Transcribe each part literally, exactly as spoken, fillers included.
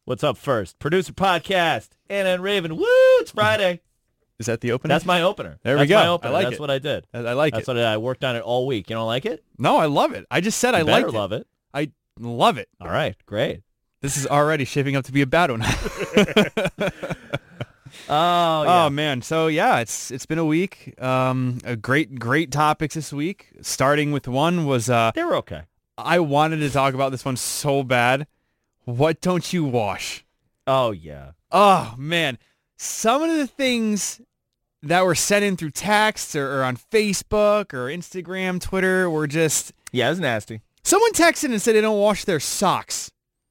What's up first? Producer podcast. Anna and Raven. Woo! It's Friday. Is that the opener? That's my opener. There That's we go. My opener. I like That's it. what I did. I, I like That's it. what I did. I worked on it all week. You don't like it? No, I love it. I just said You I better like it. love it. I love it. All right. Great. This is already shaping up to be a bad one. Oh, yeah. Oh man, so yeah, it's it's been a week. Um, a great great topics this week. Starting with one was uh, They were okay. I wanted to talk about this one so bad. What don't you wash? Oh, yeah. Oh man, some of the things that were sent in through text or, or on Facebook or Instagram, Twitter were just. Yeah, it's nasty. Someone texted and said they don't wash their socks.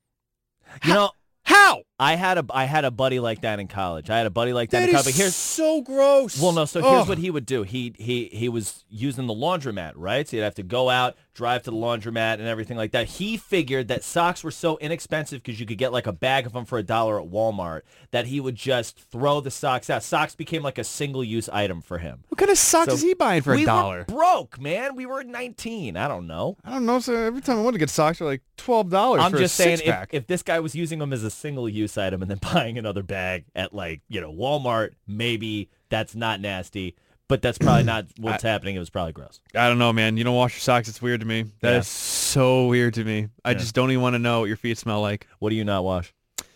You How? know, How? I had a I had a buddy like that in college. I had a buddy like that, That in is college. But here's so gross. well, no. So here's Ugh. what he would do. He he he was using the laundromat, right? So he'd have to go out, drive to the laundromat, and everything like that. He figured that socks were so inexpensive because you could get like a bag of them for a dollar at Walmart that he would just throw the socks out. Socks became like a single-use item for him. What kind of socks So is he buying for we a dollar? were broke, man. We were nineteen. I don't know. I don't know. So every time I want to get socks, they're like twelve dollars. I'm for just a saying, six if, pack. if this guy was using them as a single-use item and then buying another bag at, like, you know, Walmart, maybe that's not nasty, but that's probably not what's happening. It was probably gross. I don't know, man. You don't wash your socks. It's weird to me. That Yeah. is so weird to me. I Yeah. just don't even want to know what your feet smell like. What do you not wash?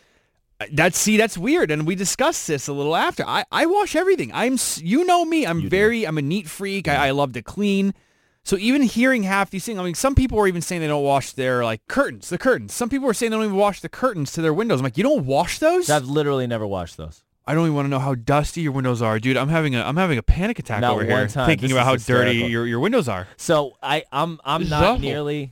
That's see, that's weird, and we discussed this a little after. I, I wash everything. I'm, s- you know me. I'm You do. very, I'm a neat freak. I, I love to clean. So even hearing half these things, I mean, some people are even saying they don't wash their like curtains, the curtains. Some people are saying they don't even wash the curtains to their windows. I'm like, you don't wash those? I've literally never washed those. I don't even want to know how dusty your windows are, dude. I'm having a, I'm having a panic attack Not over one here, time. thinking This about is how dirty hysterical. your, your windows are. So I, I'm I'm This is not awful. nearly.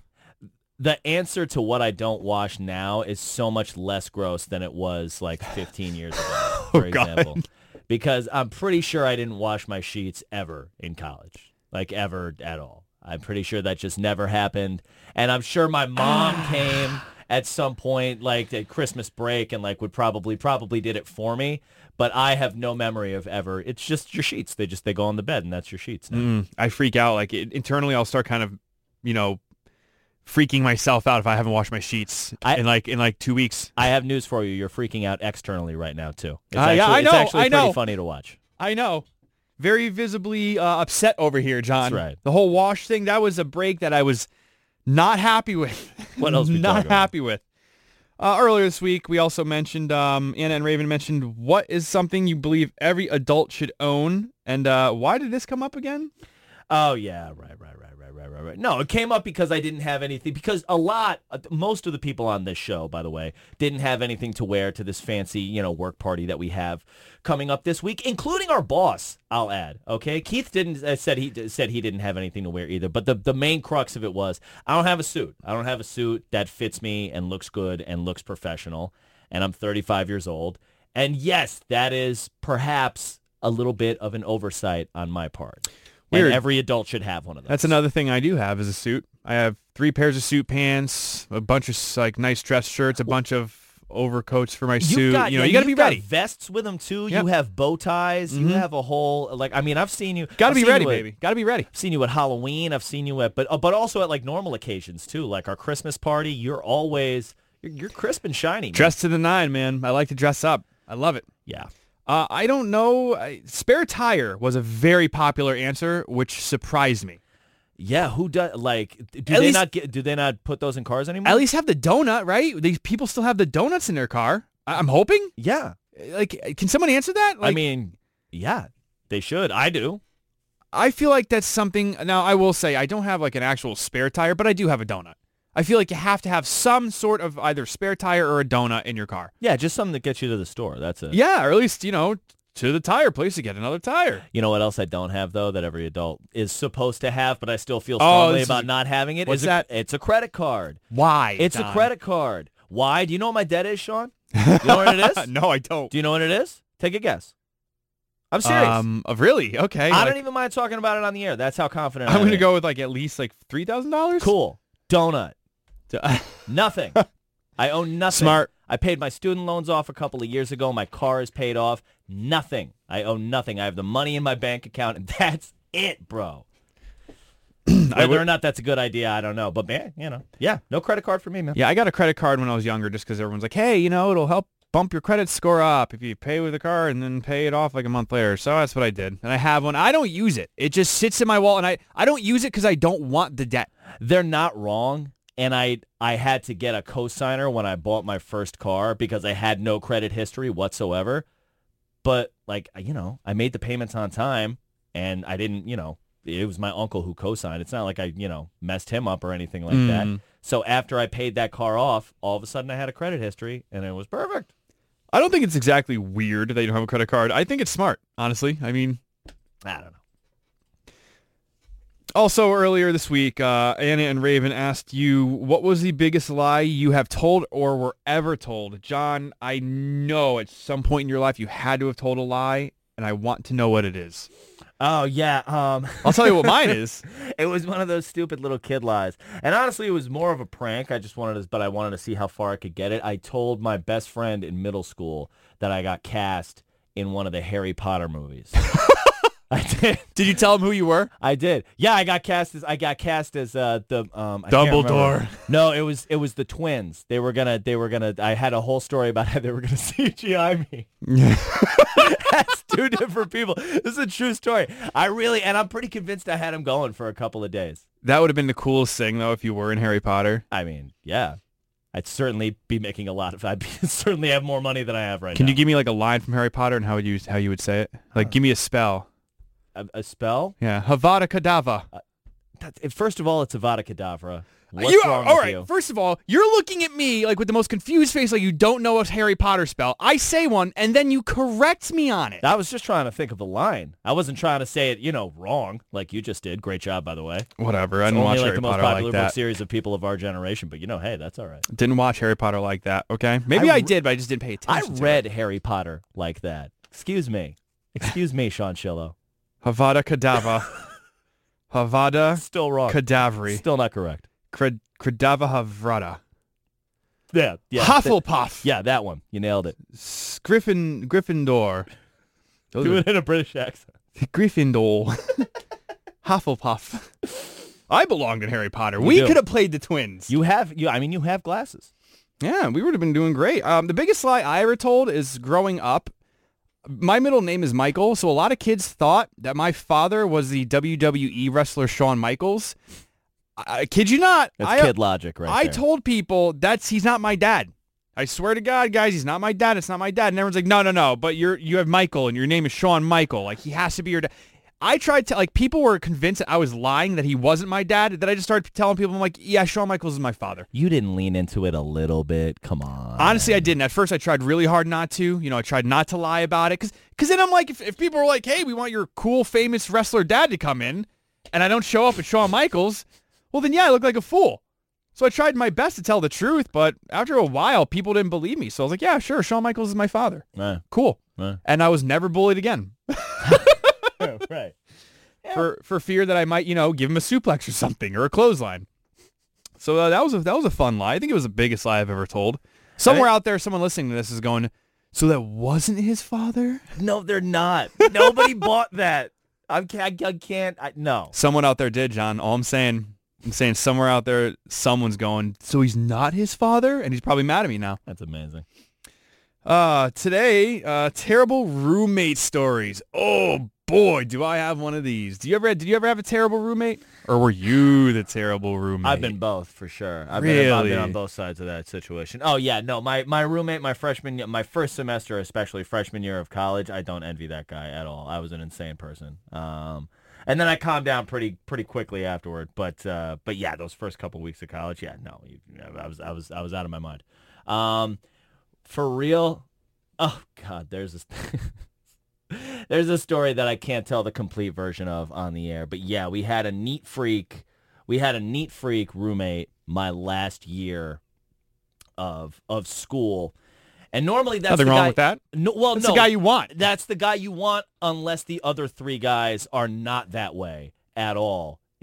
The answer to what I don't wash now is so much less gross than it was like fifteen years ago, for Oh, God. example. Because I'm pretty sure I didn't wash my sheets ever in college, like ever at all. I'm pretty sure that just never happened. And I'm sure my mom came at some point, like at Christmas break, and like would probably probably did it for me. But I have no memory of ever. It's just your sheets. They just they go on the bed, and that's your sheets now. Mm, I freak out. Like it, internally, I'll start kind of, you know, freaking myself out if I haven't washed my sheets I- in like in like two weeks. I have news for you. You're freaking out externally right now, too. It's Uh, actually, yeah, I It's know, actually I pretty know. funny to watch. I know. Very visibly uh, upset over here, John. That's right. The whole wash thing, that was a break that I was not happy with. What else we Not talking about? happy with. Uh, earlier this week, we also mentioned, um, Anna and Raven mentioned, what is something you believe every adult should own? And uh, why did this come up again? Oh, yeah, right, right, right, right, right, right, right. No, it came up because I didn't have anything, because a lot, uh, most of the people on this show, by the way, didn't have anything to wear to this fancy, you know, work party that we have coming up this week, including our boss, I'll add, okay? Keith didn't, uh, said he said he didn't have anything to wear either, but the, the main crux of it was, I don't have a suit. I don't have a suit that fits me and looks good and looks professional, and I'm thirty-five years old, and yes, that is perhaps a little bit of an oversight on my part. Weird. And every adult should have one of those. That's another thing I do have is a suit. I have three pairs of suit pants, a bunch of like nice dress shirts, a bunch of overcoats for my suit. Got, you know, yeah, you got to be you've got ready. vests with them too. Yep. You have bow ties. You Mhm. have a whole like. I mean, I've seen you. Got to I've be seen ready, you at- baby. Got to be ready. I've seen you at Halloween. I've seen you at, but uh, but also at like normal occasions too, like our Christmas party. You're always you're, you're crisp and shiny. Man. Dress to the nine, man. I like to dress up. I love it. Yeah. Uh, I don't know. I- Spare tire was a very popular answer, which surprised me. Yeah. Who does like? Do At they least- not get? Do they not put those in cars anymore? At least have the donut, right? These people still have the donuts in their car. I- I'm hoping. Yeah. Like, can someone answer that? Like, I mean, yeah. They should. I do. I feel like that's something. Now, I will say I don't have like an actual spare tire, but I do have a donut. I feel like you have to have some sort of either spare tire or a donut in your car. Yeah. Just something that gets you to the store. That's it. Yeah, or at least, you know, to the tire place to get another tire. You know what else I don't have, though, that every adult is supposed to have, but I still feel Oh, strongly this is about a- not having it? what's is a- that? It's a credit card. Why? It's Don? a credit card. Why? Do you know what my debt is, Sean? Do you know what it is? No, I don't. Do you know what it is? Take a guess. I'm serious. Um, uh, really? Okay. I like, don't even mind talking about it on the air. That's how confident I'm I going to am. go with like at least like three thousand dollars. Cool. Donut. Nothing. I own nothing. Smart. I paid my student loans off a couple of years ago. My car is paid off. Nothing. I own nothing. I have the money in my bank account, and that's it, bro. Whether would- or not that's a good idea, I don't know. But man, you know, yeah, no credit card for me, man. Yeah, I got a credit card when I was younger just because everyone's like, hey, you know, it'll help bump your credit score up if you pay with a card and then pay it off like a month later. So that's what I did. And I have one. I don't use it. It just sits in my wallet, and I, I don't use it because I don't want the debt. They're not wrong. And I I had to get a cosigner when I bought my first car because I had no credit history whatsoever. But, like, you know, I made the payments on time, and I didn't, you know, it was my uncle who co-signed. It's not like I, you know, messed him up or anything like Mm. that. So after I paid that car off, all of a sudden I had a credit history, and it was perfect. I don't think it's exactly weird that you don't have a credit card. I think it's smart, honestly. I mean, I don't know. also earlier this week, uh, Anna and Raven asked you, what was the biggest lie you have told or were ever told? John, I know at some point in your life you had to have told a lie, and I want to know what it is. Oh, yeah. Um, I'll tell you what mine is. It was one of those stupid little kid lies. And honestly, it was more of a prank. I just wanted to, but I wanted to see how far I could get it. I told my best friend in middle school that I got cast in one of the Harry Potter movies. I did. Did you tell him who you were? I did. Yeah, I got cast as I got cast as uh, the um I can't Dumbledore. remember. No, it was it was the twins. They were gonna they were gonna. I had a whole story about how they were gonna C G I me. That's two different people. This is a true story. I really and I'm pretty convinced I had him going for a couple of days. That would have been the coolest thing, though, if you were in Harry Potter. I mean, yeah. I'd certainly be making a lot of. I'd be, certainly have more money than I have right Can now. you give me like a line from Harry Potter and how would you how you would say it? Like, give me a spell. a, a spell? Yeah, Avada Kedavra. That's, first of all, it's Avada Kedavra. What's You- wrong all with right, you? first of all, you're looking at me like with the most confused face, like you don't know a Harry Potter spell. I say one, and then you correct me on it. I was just trying to think of the line. I wasn't trying to say it, you know, wrong, like you just did. Great job, by the way. Whatever, I It's didn't only watch like Harry the most Potter popular like book that. series of people of our generation, but you know, hey, that's all right. Didn't watch Harry Potter like that, okay? Maybe I, I re- did, but I just didn't pay I attention to read it. Harry Potter like that. Excuse me. Excuse me, Sean Shillo. Avada Kedavra. Avada Still wrong. Kedavra. Still not correct. Cred- Kedavra Havrada. Yeah. Yeah. Hufflepuff. Yeah, that one. You nailed it. S- Griffin, Gryffindor. Those Do are- it in a British accent. Gryffindor. Hufflepuff. I belonged in Harry Potter. You we do. could have played the twins. You have, you. I mean, you have glasses. Yeah, we would have been doing great. Um, the biggest lie I ever told is growing up. My middle name is Michael, so a lot of kids thought that my father was the W W E wrestler Shawn Michaels. I, I kid you not. That's I, kid logic right I there. told people that's he's not my dad. I swear to God, guys, he's not my dad. It's not my dad. And everyone's like, no, no, no. But you're you have Michael, and your name is Shawn Michael. Like he has to be your dad. I tried to like people were convinced that I was lying that he wasn't my dad. That I just started telling people I'm like, yeah, Shawn Michaels is my father. You didn't lean into it a little bit. Come on. Honestly, I didn't. At first, I tried really hard not to. You know, I tried not to lie about it. Because cause then I'm like, if, if people are like, hey, we want your cool, famous wrestler dad to come in, and I don't show up at Shawn Michaels, well, then, yeah, I look like a fool. So I tried my best to tell the truth, but after a while, people didn't believe me. So I was like, yeah, sure, Shawn Michaels is my father. Uh, Cool. uh. And I was never bullied again right. for, for fear that I might, you know, give him a suplex or something or a clothesline. So uh, that was a, that was a fun lie. I think it was the biggest lie I've ever told. Somewhere out there, someone listening to this is going, so that wasn't his father? No, they're not. Nobody bought that. I can't. I can't. I, no. Someone out there did, John. All I'm saying, I'm saying somewhere out there, someone's going, so he's not his father? And he's probably mad at me now. That's amazing. Uh, today, uh, terrible roommate stories. Oh, boy, do I have one of these. Do you ever, did you ever have a terrible roommate? Or were you the terrible roommate? I've been both for sure. I've, been, I've been Really? on both sides of that situation. Oh yeah, no, my my roommate, my freshman, my first semester, especially freshman year of college, I don't envy that guy at all. I was an insane person. Um, and then I calmed down pretty pretty quickly afterward. But uh, but yeah, those first couple weeks of college, yeah, no, you, I was I was I was out of my mind. Um, for real. Oh God, there's this. There's a story that I can't tell the complete version of on the air, but yeah, we had a neat freak. We had a neat freak roommate my last year of of school, and normally that's Nothing the wrong guy, with that. No, well, That's no, the guy you want. That's the guy you want, unless the other three guys are not that way at all.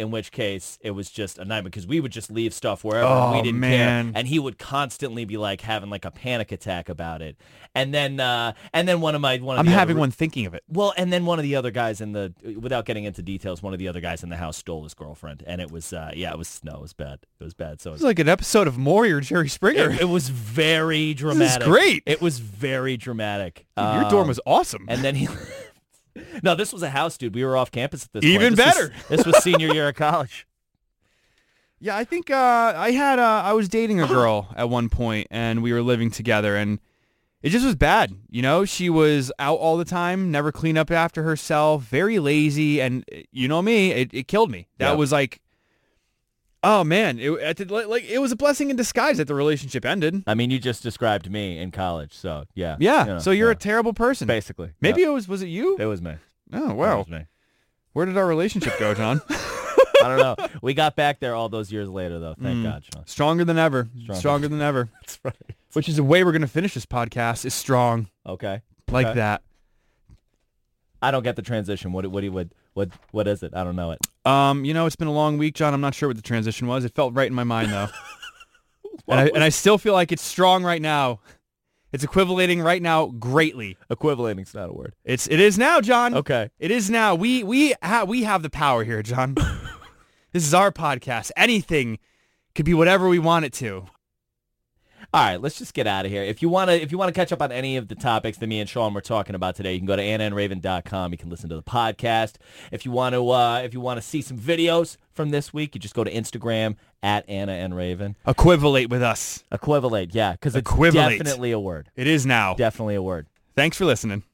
in which case it was just a nightmare because we would just leave stuff wherever Oh, we didn't man. care, and he would constantly be like having like a panic attack about it. And then uh, and then one of my one of I'm the having other, one thinking of it. Well, and then one of the other guys in the without getting into details, one of the other guys in the house stole his girlfriend, and it was uh, yeah, it was no, it was bad. It was bad. So it It's like an episode of Maury or Jerry Springer. it, it was very dramatic. great. It was very dramatic. Dude, your dorm Um, was awesome. And then he. No, this was a house, dude. We were off campus at this Even point. This better. Was, this was senior year of college. Yeah, I think uh, I had uh, I was dating a girl at one point, and we were living together, and it just was bad. You know, she was out all the time, never clean up after herself, very lazy, and you know me, it, it killed me. That Yeah. was like, oh man, it, it, like it was a blessing in disguise that the relationship ended. I mean, you just described me in college, so yeah. Yeah, You know, so you're yeah. a terrible person. basically. Maybe Yeah. it was was it you? It was me. Oh It wow, was me. where did our relationship go, John? I don't know. We got back there all those years later, though. Thank Mm. God, Sean. Stronger than ever. Stronger. Stronger than ever. That's right. Which is the way we're gonna finish this podcast. Is strong Okay. like Okay. that. I don't get the transition. What? What? do you- What? What? What is it? I don't know it. Um, you know, it's been a long week, John. I'm not sure what the transition was. It felt right in my mind, though. and, I, and I still feel like it's strong right now. It's equivalating right now greatly. Equivalating's not a word. It's it is now, John. Okay. It is now. We we ha- we have the power here, John. This is our podcast. Anything could be whatever we want it to. All right, let's just get out of here. If you want to if you want to catch up on any of the topics that me and Sean were talking about today, you can go to anna and raven dot com. You can listen to the podcast. If you want to uh, if you want to see some videos from this week, you just go to Instagram at Anna and Raven. Equivalate with us. Equivalate, yeah, because it's Equivalate. definitely a word. It is now. Definitely a word. Thanks for listening.